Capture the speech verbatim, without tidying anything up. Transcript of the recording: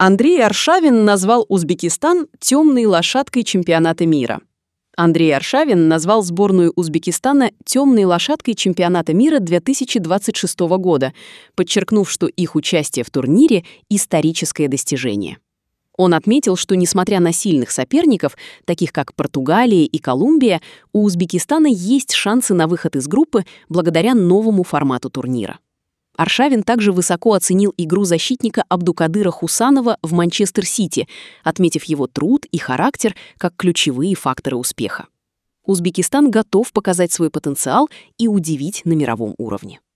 Андрей Аршавин назвал Узбекистан «темной лошадкой чемпионата мира». Андрей Аршавин назвал сборную Узбекистана «темной лошадкой чемпионата мира две тысячи двадцать шестого года», подчеркнув, что их участие в турнире — историческое достижение. Он отметил, что, несмотря на сильных соперников, таких как Португалия и Колумбия, у Узбекистана есть шансы на выход из группы благодаря новому формату турнира. Аршавин также высоко оценил игру защитника Абдукадыра Хусанова в Манчестер-Сити, отметив его труд и характер как ключевые факторы успеха. Узбекистан готов показать свой потенциал и удивить на мировом уровне.